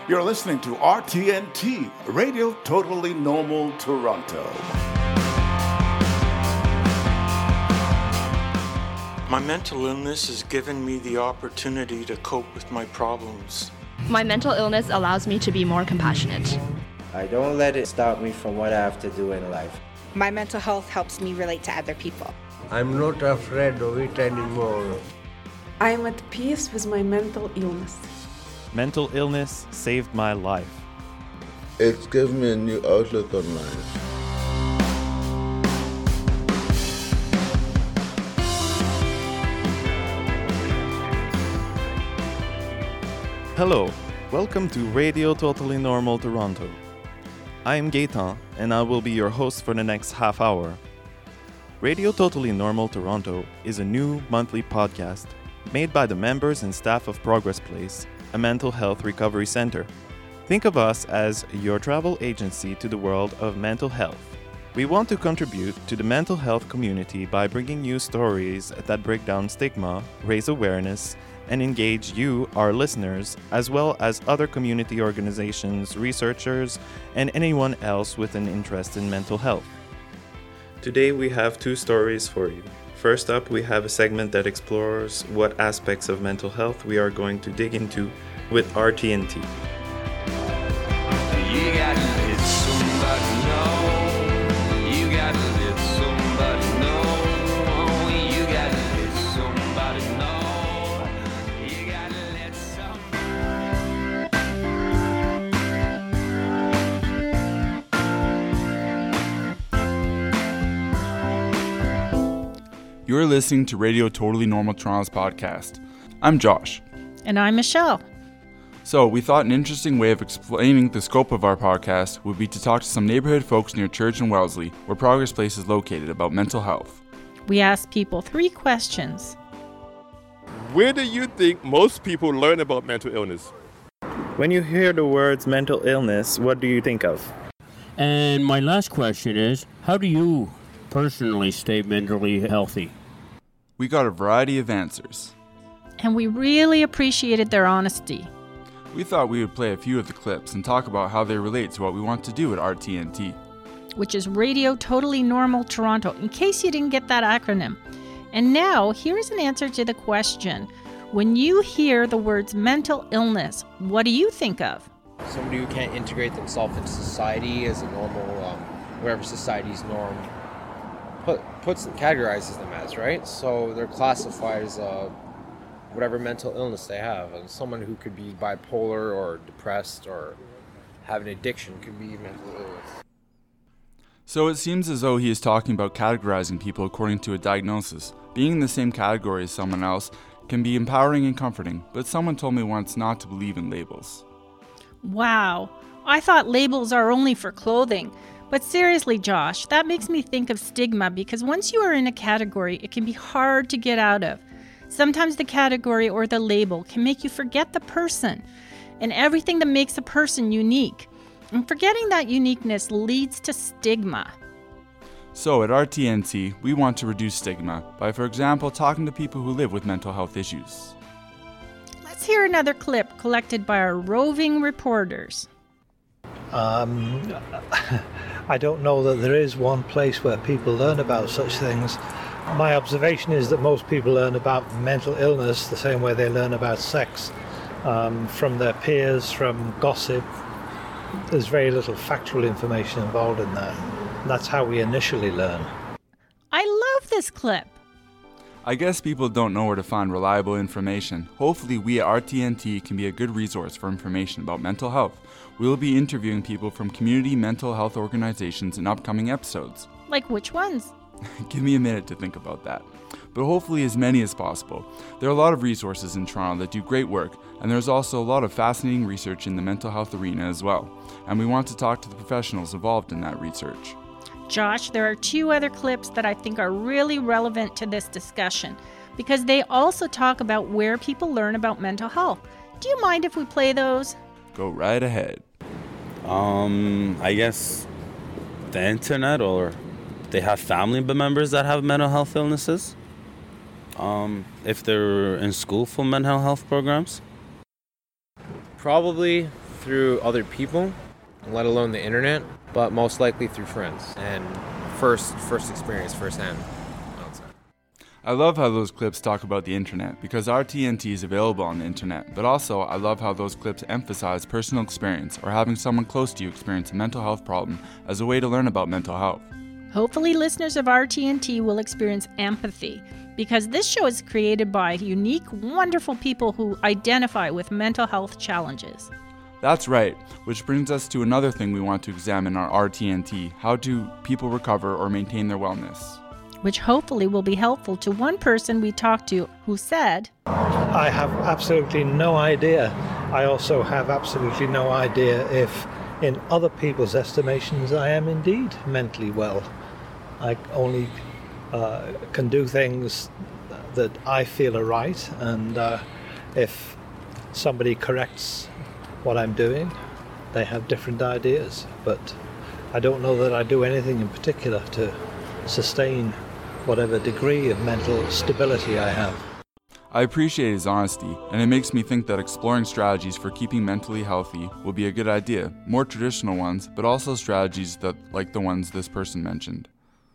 You're listening to RTNT, Radio Totally Normal Toronto. My mental illness has given me the opportunity to cope with my problems. My mental illness allows me to be more compassionate. I don't let it stop me from what I have to do in life. My mental health helps me relate to other people. I'm not afraid of it anymore. I am at peace with my mental illness. Mental illness saved my life. It's given me a new outlook on life. Hello, welcome to Radio Totally Normal Toronto. I am Gaetan, and I will be your host for the next half hour. Radio Totally Normal Toronto is a new monthly podcast made by the members and staff of Progress Place, a mental health recovery center. Think of us as your travel agency to the world of mental health. We want to contribute to the mental health community by bringing you stories that break down stigma, raise awareness, and engage you, our listeners, as well as other community organizations, researchers, and anyone else with an interest in mental health. Today we have two stories for you. First up, we have a segment that explores what aspects of mental health we are going to dig into with RTNT. You gotta let somebody know. You gotta let somebody know. You gotta let somebody know. You gotta let You're listening to Radio Totally Normal Toronto's podcast. I'm Josh. And I'm Michelle. So, we thought an interesting way of explaining the scope of our podcast would be to talk to some neighborhood folks near Church and Wellesley, where Progress Place is located, about mental health. We asked people 3 questions. Where do you think most people learn about mental illness? When you hear the words mental illness, what do you think of? And my last question is, how do you personally stay mentally healthy? We got a variety of answers. And we really appreciated their honesty. We thought we would play a few of the clips and talk about how they relate to what we want to do at RTNT. Which is Radio Totally Normal Toronto, in case you didn't get that acronym. And now, here's an answer to the question. When you hear the words mental illness, what do you think of? Somebody who can't integrate themselves into society as a normal, wherever society's norm categorizes them as, right? So they're classified as whatever mental illness they have. And someone who could be bipolar or depressed or have an addiction could be mental illness. So it seems as though he is talking about categorizing people according to a diagnosis. Being in the same category as someone else can be empowering and comforting, but someone told me once not to believe in labels. Wow, I thought labels are only for clothing. But seriously, Josh, that makes me think of stigma, because once you are in a category, it can be hard to get out of. Sometimes the category or the label can make you forget the person and everything that makes a person unique. And forgetting that uniqueness leads to stigma. So at RTNT, we want to reduce stigma by, for example, talking to people who live with mental health issues. Let's hear another clip collected by our roving reporters. I don't know that there is one place where people learn about such things. My observation is that most people learn about mental illness the same way they learn about sex, from their peers, from gossip. There's very little factual information involved in that. That's how we initially learn. I love this clip. I guess people don't know where to find reliable information. Hopefully we at RTNT can be a good resource for information about mental health. We will be interviewing people from community mental health organizations in upcoming episodes. Like which ones? Give me a minute to think about that. But hopefully as many as possible. There are a lot of resources in Toronto that do great work, and there's also a lot of fascinating research in the mental health arena as well. And we want to talk to the professionals involved in that research. Josh, there are 2 other clips that I think are really relevant to this discussion, because they also talk about where people learn about mental health. Do you mind if we play those? Go right ahead. I guess the internet, or they have family members that have mental health illnesses. If they're in school for mental health programs. Probably through other people, let alone the internet, but most likely through friends and first experience, firsthand. I love how those clips talk about the internet because RTNT is available on the internet, but also I love how those clips emphasize personal experience or having someone close to you experience a mental health problem as a way to learn about mental health. Hopefully listeners of RTNT will experience empathy because this show is created by unique, wonderful people who identify with mental health challenges. That's right, which brings us to another thing we want to examine our RTNT, how do people recover or maintain their wellness? Which hopefully will be helpful to one person we talked to who said, I have absolutely no idea. I also have absolutely no idea if, in other people's estimations, I am indeed mentally well. I only can do things that I feel are right, and if somebody corrects what I'm doing, they have different ideas. But I don't know that I do anything in particular to sustain whatever degree of mental stability I have. I appreciate his honesty, and it makes me think that exploring strategies for keeping mentally healthy will be a good idea. More traditional ones, but also strategies that, like the ones this person mentioned.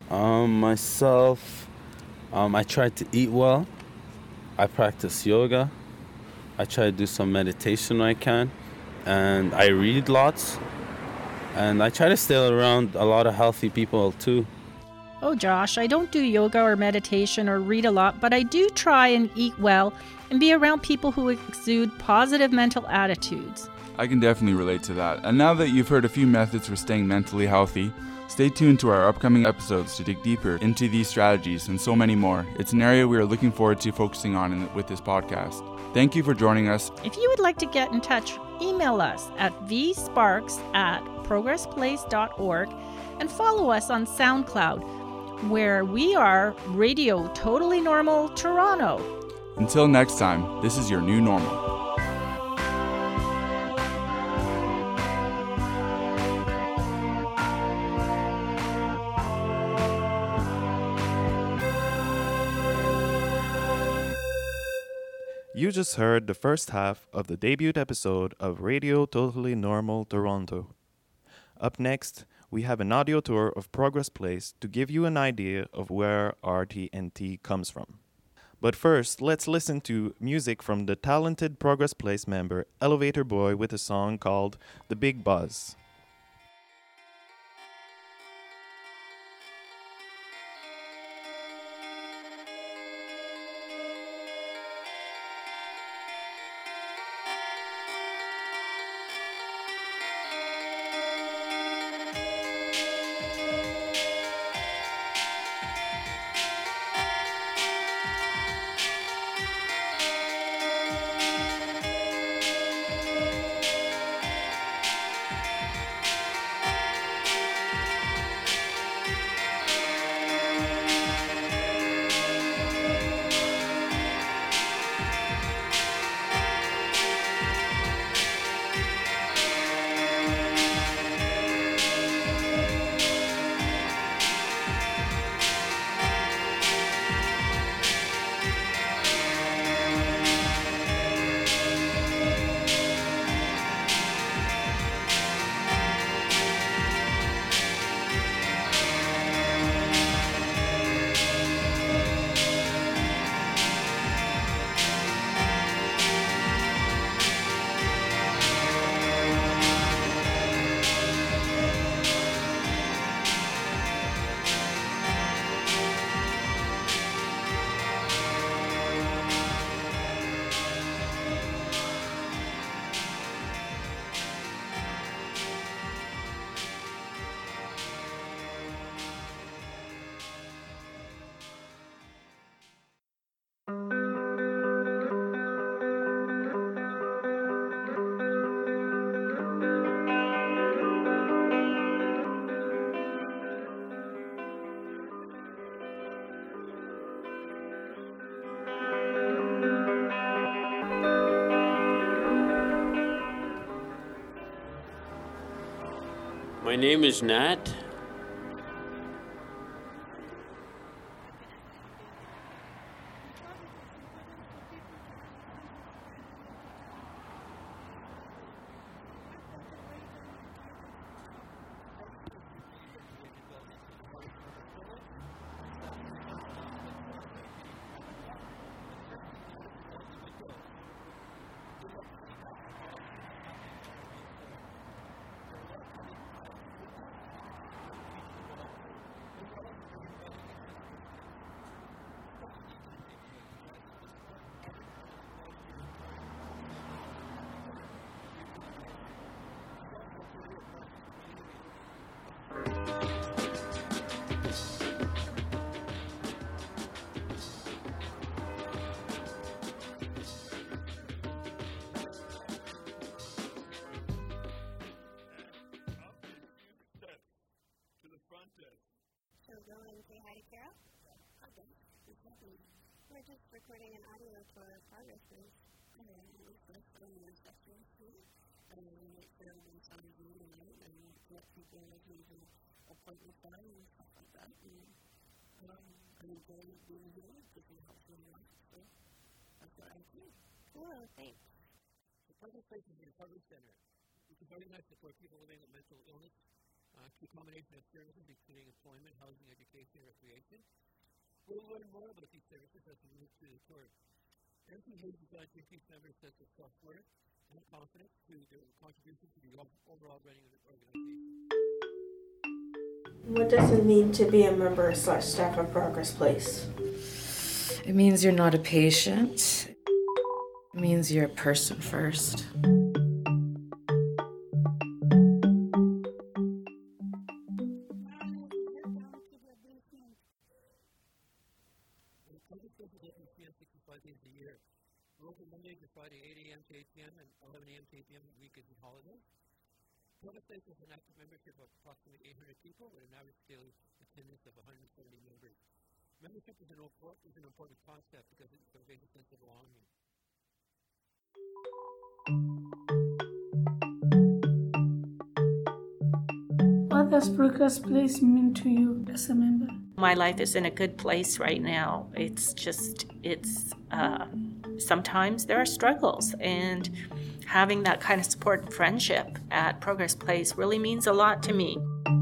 Myself, I try to eat well. I practice yoga. I try to do some meditation when I can. And I read lots. And I try to stay around a lot of healthy people too. Oh, Josh, I don't do yoga or meditation or read a lot, but I do try and eat well and be around people who exude positive mental attitudes. I can definitely relate to that. And now that you've heard a few methods for staying mentally healthy, stay tuned to our upcoming episodes to dig deeper into these strategies and so many more. It's an area we are looking forward to focusing on with this podcast. Thank you for joining us. If you would like to get in touch, email us at vsparks@progressplace.org and follow us on SoundCloud, where we are Radio Totally Normal Toronto. Until next time, this is your new normal. You just heard the first half of the debut episode of Radio Totally Normal Toronto. Up next, we have an audio tour of Progress Place to give you an idea of where RTNT comes from. But first, let's listen to music from the talented Progress Place member Elevator Boy with a song called The Big Buzz. My name is Nat. We're just recording an audio for Progress Place. We're first going in sessions too. And we make sure everyone's on Zoom and let people know who's an appointment time and stuff like that. And enjoy being here because it helps me a lot. So that's what I do. Cool, thanks. The Progress Place is a recovery center. It's a very nice support people living with mental illness. It's a combination of services including employment, housing, education, and recreation. We'll learn more about these services as we move through the tour. MTH is designed to increase members' sense of self-worth and confidence through their contribution to the overall running of the organization. What does it mean to be a member/staff of Progress Place? It means you're not a patient. It means you're a person first. Friday, 8 a.m. to 8 p.m. and 11 a.m. to 8 p.m. weekends and holidays. Progress Place has an active membership of approximately 800 people with an average daily attendance of 170 members. Membership is an important concept because it conveys a sense of belonging. What does Progress Place mean to you as a member? My life is in a good place right now. Sometimes there are struggles, and having that kind of support and friendship at Progress Place really means a lot to me.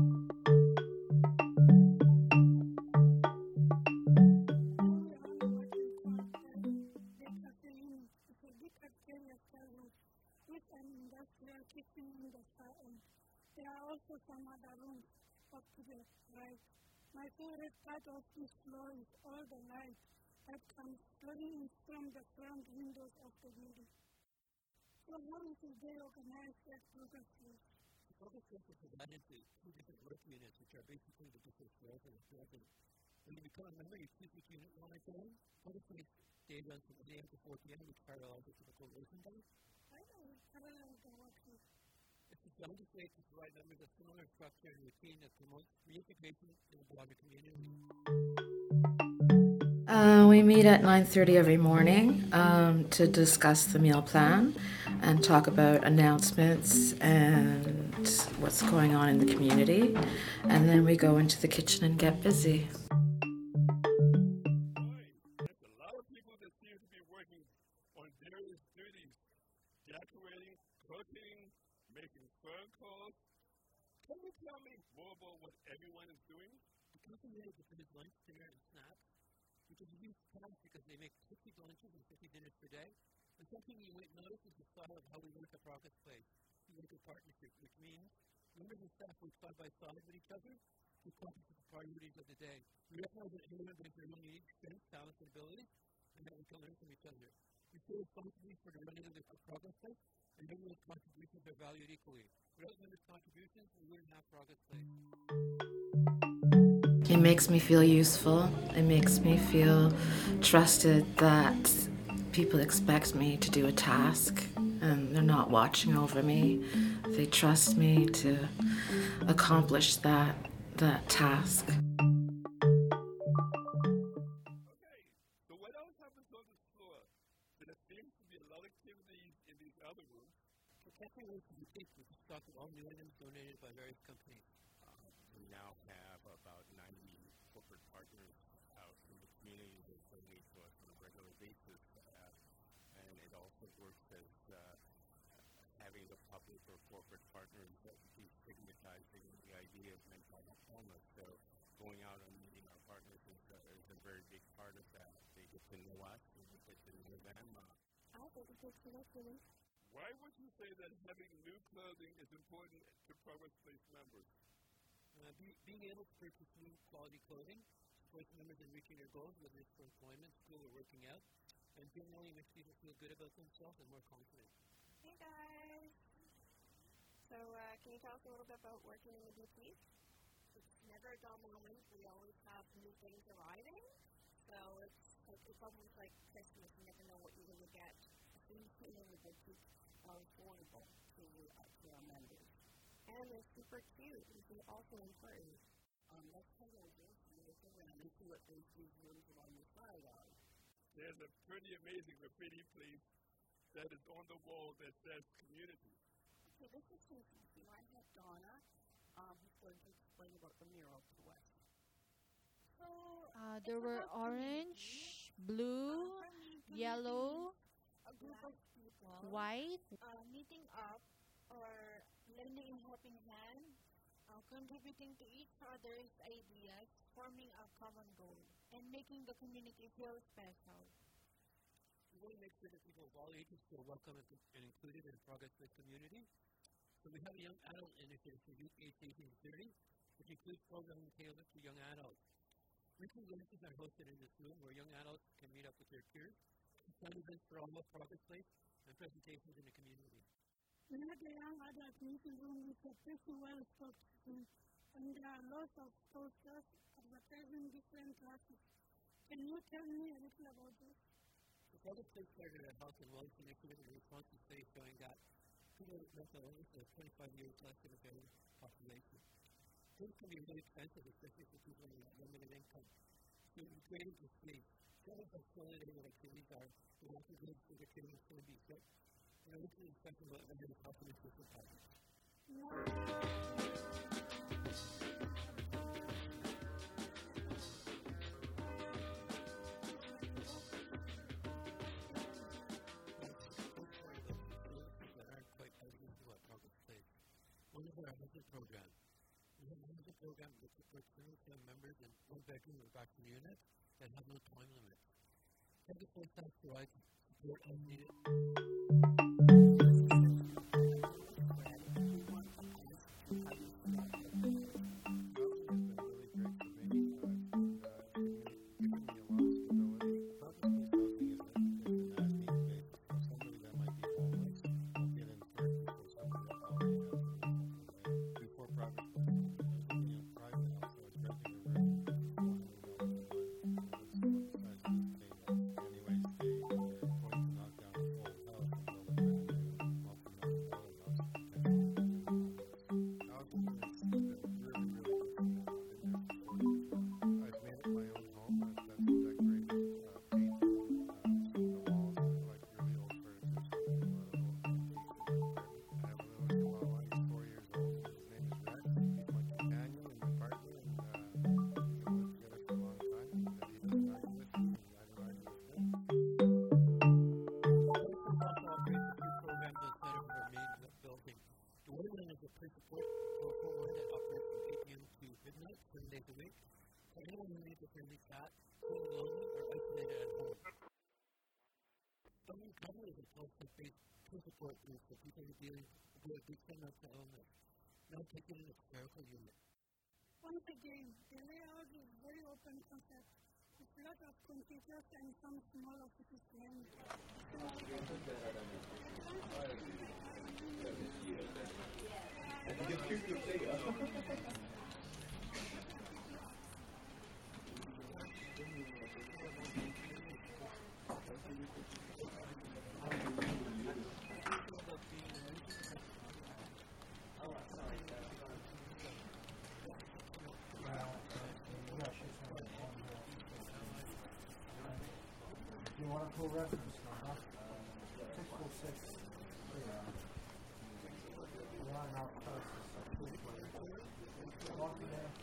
There are also some other rooms up to the right. My favorite part of this floor is all the light that comes flooding in from the front windows of the building. So how is the day organized at Progress Place? The Progress Place is divided into two different work units, which are basically the different floors of the building. When you become a member, you choose which unit you want to join. Progress Place day runs from 8 a.m. to 4 p.m., which parallels the typical working day. I don't parallel the working. It's designed to provide members a similar structure and routine that promotes reintegration in the broader community. We meet at 9:30 every morning to discuss the meal plan and talk about announcements and what's going on in the community. And then we go into the kitchen and get busy. There's a lot of people that seem to be working on various duties, decorating, cooking, making phone calls. Can you tell me more about what everyone is doing? The company has a lunch, dinner, and snacks, which is a huge task because they make 50 lunches and 50 dinners per day. And something you might notice is the style of how we work at Progress Place. We work in partnership, which means members and staff work side by side with each other to accomplish the priorities of the day. We recognize that everyone brings their own unique strengths, talents, and abilities, and that we can learn from each other. We feel responsibility for the running of the Progress Place, and everyone's contributions are valued equally. Without members' contributions, we wouldn't have Progress Place. It makes me feel useful. It makes me feel trusted that people expect me to do a task and they're not watching over me. They trust me to accomplish that task. Okay, so what else happens on this floor? There seems to be a lot of activities in these other rooms. The cafe room can be picked with stock of all new items donated by various companies. We now have about 90 corporate partners out in the community that donate to us on a regular basis. And it also works as having the public or corporate partners destigmatizing the idea of mental illness. So going out and meeting our partners is a very big part of that. They get to know us and we get to know them. I think it gets to know them. Why would you say that having new clothing is important to Progress Place members? Being able to purchase new quality clothing supports members in reaching their goals, whether it's for employment, school, or working out, and generally makes people feel good about themselves and more confident. Hey guys! So can you tell us a little bit about working in the boutique? It's never a dull moment. We always have new things arriving. So it's almost like Christmas. You never know what you're going to get. Things in the boutique are affordable to our members. And they're super cute, which is also important. Let's tell you this. and they see what those things rooms along the side are. There's a pretty amazing graffiti place that is on the wall that says community. Okay, this is interesting. I have Donna, who's going to explain about the mural to us. So, there were orange, blue, yellow, a group of people white. meeting up or lending a helping hand, contributing to each other's ideas, forming a common goal, and making the community feel special. We want to make sure that people of all ages feel welcome and included in the Progress Place community. So we have a young adult initiative for youth age 18 to 30, which includes programming tailored to young adults. Weekly lunches are hosted in this room where young adults can meet up with their peers, fun events for all of Progress Place, and presentations in the community. We had a young adult meeting room with a pretty well-stocked room, and there are lots of posters advertising different classes. Can you tell me a little about this? The Progress Place started a health and wellness initiative in response to studies showing that people with mental illness are 25 years less than a general population. Things can be really expensive, especially for people with limited income. So we created this space. Some of us still in what activities are, we also do for the kids who can be sick. And we can expect them to be helping us with the project. One is our housing program. We have a housing program that supports single-family members in one-bedroom or vacuum units that have no time limit. Progress Place has provides support as needed. Support group for people who dealing with addiction and mental illness, not taking an experimental unit. Once again, the layout is very open concept, with a lot of computers and some small offices behind it. You want to pull reference number? 646. Line out first. Walk in there.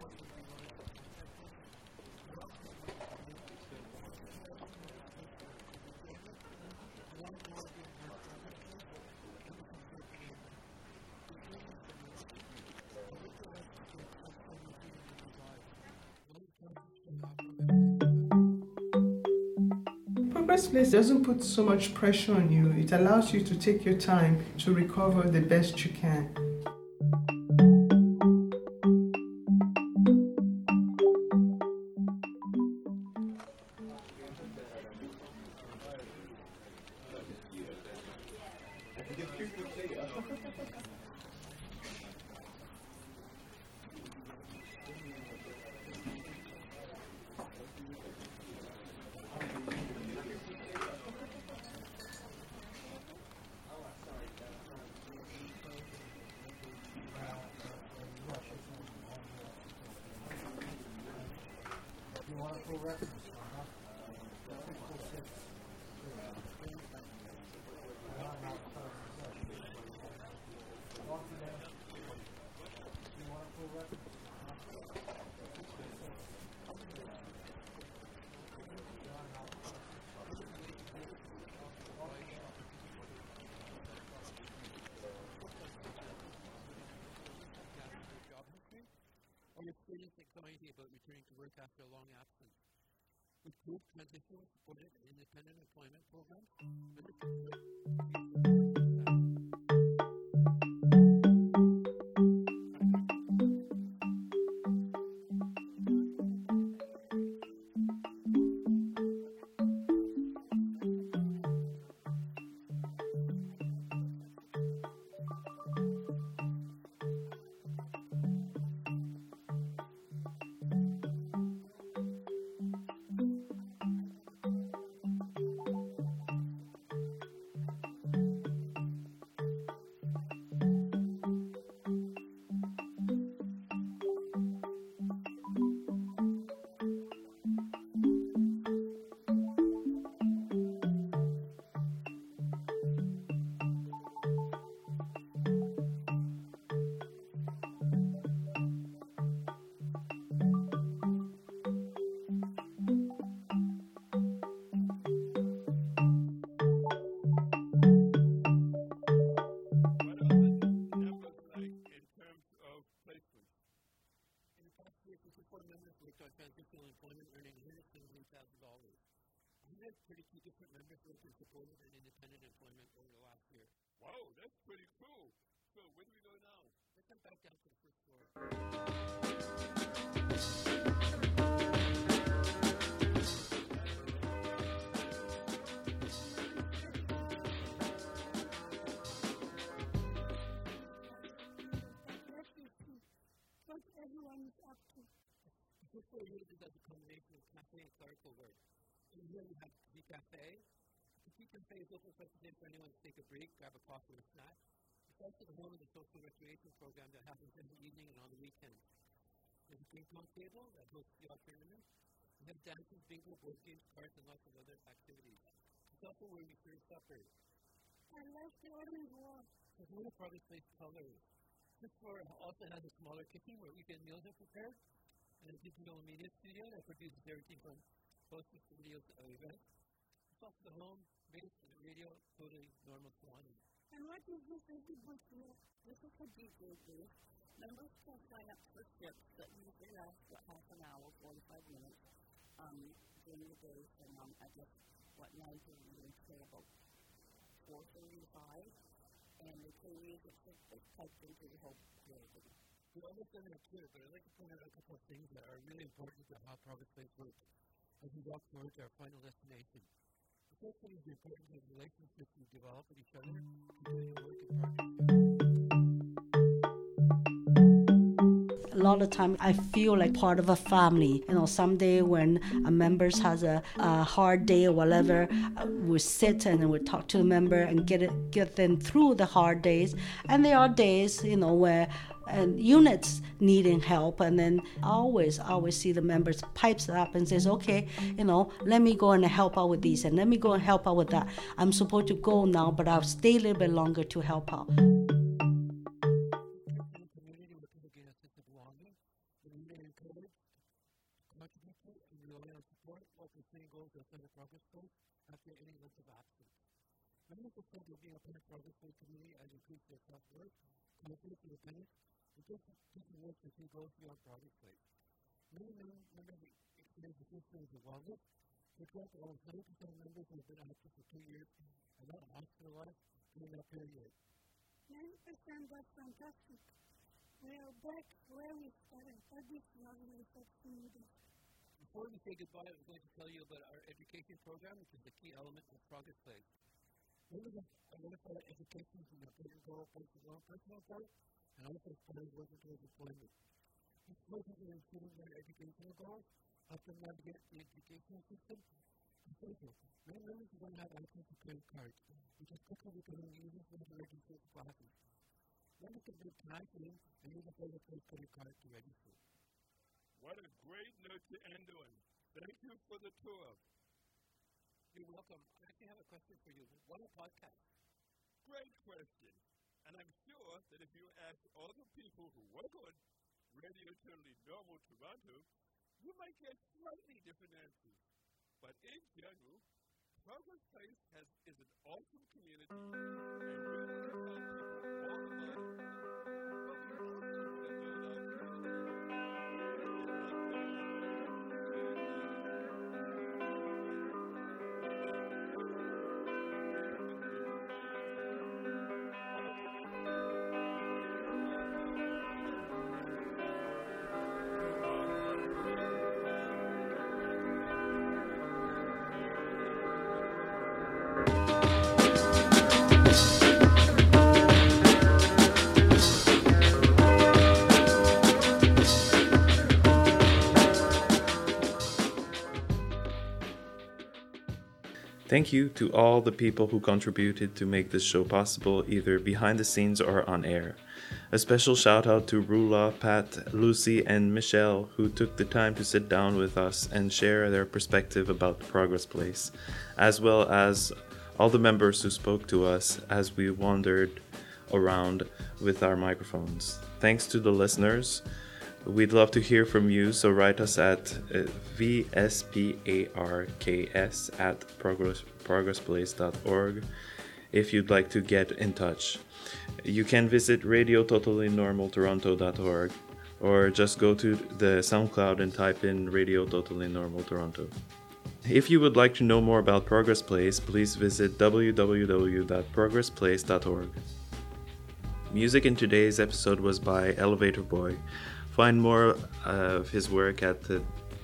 Progress Place doesn't put so much pressure on you. It allows you to take your time to recover the best you can. pull reference on that? Or experience anxiety about returning to work after a long absence. With group transition supported and independent employment programs. Transitional employment earning $178,000. We had 32 different members who have been supported in independent employment over the last year. Wow, that's pretty cool. So where do we go now? Let's come back down to the first floor. What everyone is up to. The first floor really does a combination of cafe and clerical work. In here we have the cafe. The cafe is open for today for anyone to take a break, grab a coffee or a snack. It's also the home of the social recreation program that happens every evening and on the weekends. There's a ping pong table that hosts the tournaments. We have dances, bingo, board games, cards, and lots of other activities. It's also where we serve suppers. I like the orange wall. There's one of Progress Place colors. This floor also has a smaller kitchen where weekend meals are prepared, and a digital media studio that produces everything from posters to videos to events. It's also the home base for the radio, Totally Normal Toronto. And what is this empty booth here? This is a DJ booth. Members can sign up for shifts that usually last about half an hour, 45 minutes during the day from, I guess, 9 to say about 4:35. And the play music is typed into the whole building. We're almost done that too, but I'd like to point out a couple of things that are really important to how Progress Place works as we walk towards our final destination. The first thing is the importance of relationships we develop with each other, continuing work and partnership. A lot of time I feel like part of a family. Someday when a member has a hard day or whatever, we sit and we talk to the member and get them through the hard days. And there are days, where units needing help, and then I always see the members pipes up and says, okay, let me go and help out with these, and let me go and help out with that. I'm supposed to go now, but I'll stay a little bit longer to help out. Members of being a part of Progress Place community as increase their self-worth, confidence, independence, and just work to see goals beyond Progress Place. Many members experience the symptoms of wellness. For example, almost 90% of members who have been active for 2 years are not hospitalized during that period. 90%, that's fantastic. We are back where we started. That is lovely research needed. Before we say goodbye, I'm going to tell you about our education program, which is the key element of Progress Place. Members have identified education as an important goal for their own personal growth and also as part of working towards employment. These programs are including their educational goals, help them navigate the educational system, and social. Many members don't have access to credit cards, which is quickly becoming easier for them to register for classes. Members can do cash in and use a Progress Place credit card to register. What a great note to end on. Thank you for the tour. You're welcome. I actually have a question for you. What a podcast. Great question. And I'm sure that if you ask all the people who work on Radio Totally Normal Toronto, you might get slightly different answers. But in general, Progress Place is an awesome community, and we want to tell people all about it. But we also want to build our Thank you to all the people who contributed to make this show possible, either behind the scenes or on air. A special shout out to Rula, Pat, Lucy, and Michelle, who took the time to sit down with us and share their perspective about the Progress Place, as well as all the members who spoke to us as we wandered around with our microphones. Thanks to the listeners. We'd love to hear from you, so write us at vsparks@progressplace.org if you'd like to get in touch. You can visit radiototallynormaltoronto.org or just go to the SoundCloud and type in Radio Totally Normal Toronto. If you would like to know more about Progress Place, please visit www.progressplace.org. Music in today's episode was by Elevator Boy. Find more of his work at the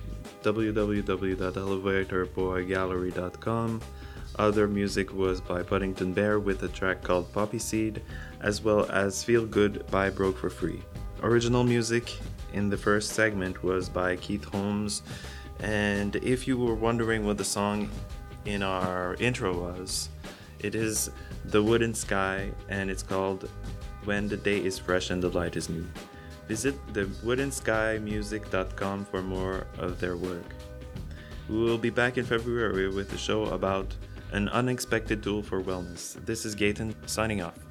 www.elevatorboygallery.com. Other music was by Puddington Bear with a track called Poppy Seed, as well as Feel Good by Broke for Free. Original music in the first segment was by Keith Holmes, and if you were wondering what the song in our intro was, it is The Wooden Sky, and it's called When the Day is Fresh and the Light is New. Visit thewoodenskymusic.com for more of their work. We will be back in February with a show about an unexpected tool for wellness. This is Gaten signing off.